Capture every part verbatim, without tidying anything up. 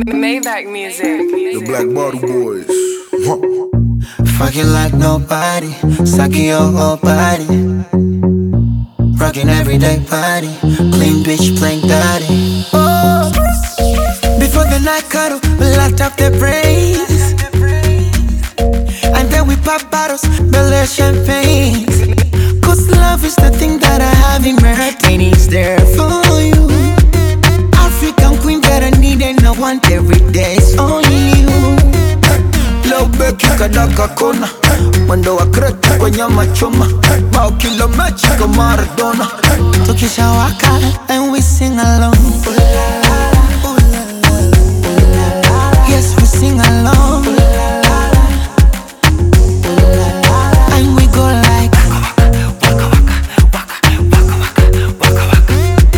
Maybach music. The Black Bottle Boys. Huh. Fucking like nobody, sucking your whole body. Rocking everyday party, clean bitch playing daddy. Oh, before the night cuddle, we locked up their brains, and then we pop bottles, belly champagne. Cause love is the thing that I have in my heart, and it's there for you. African queen that I need and I want every day, it's only you. Low beki kadaka kona, mwendo wa kreti kwenye machoma, bao kilo mechi kwa Maradona. Tukisha waka and we sing along. Ooh la la la, ooh la la la, ooh la la la. Yes, we sing along. Ooh la la la, ooh la la la. And we go like waka waka, waka waka waka, waka waka,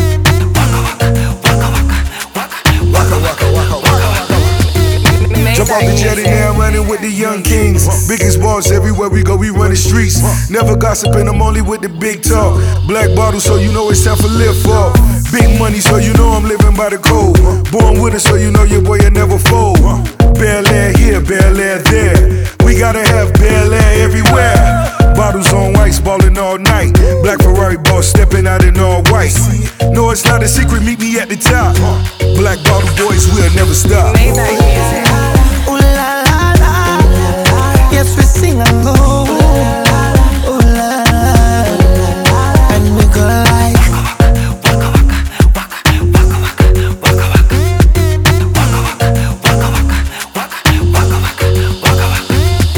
waka waka, waka waka, waka waka, waka waka. Jump off the jetty now, running with the young kings. Biggest boss everywhere we go, we run the streets. Never gossiping, I'm only with the big talk. Black bottle, so you know it's time for lift off. Big money, so you know I'm living by the code. Born with it, so you know your boy will never fold. Bel Air here, Bel Air there. We gotta have Bel Air everywhere. Bottles on ice, ballin' all night. Black Ferrari boss stepping out in all white. No, it's not a secret, meet me at the top. Black Bottle Boys, we'll never stop. Maybach music. Ooh la la la, yes we sing along. Ooh la la, and we go like waka waka, waka waka waka, waka waka, waka waka, waka waka, waka waka.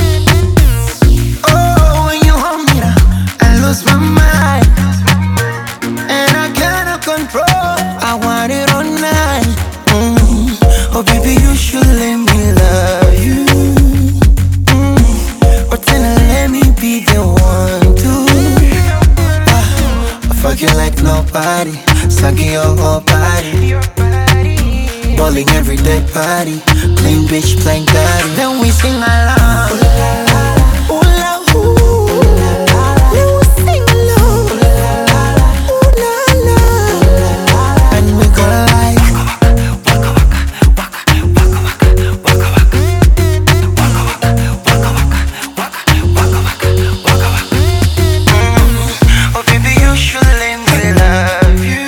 Oh, when you hold me down, I lose my mind, and I cannot control. I want it all night. Mm. Oh baby, you should let me love you. Mm. Or then let me be the one to uh, I fuck you like nobody, sucking your whole body, balling everyday party, clean bitch playing daddy. Then we sing along. Ooh la la la, ooh la ooh, ooh la la la. Then we sing along. Ooh la la la, ooh la la, and we go like waka waka, waka waka waka, waka waka, waka waka, waka waka, waka waka. Mm. Oh baby, you should let me love you.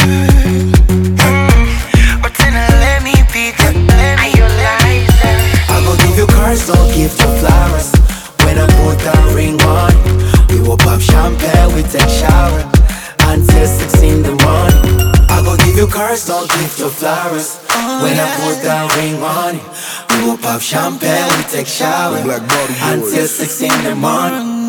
Mm. Or then let me be the idolizer. I go give you cards, don't give you flowers. When I put that ring on, we will pop champagne, we take shower until six in the morning. I go give you cards, don't give you flowers. When I put that ring on, we will pop champagne, we take shower Black Bottle Boys. until six in the morning.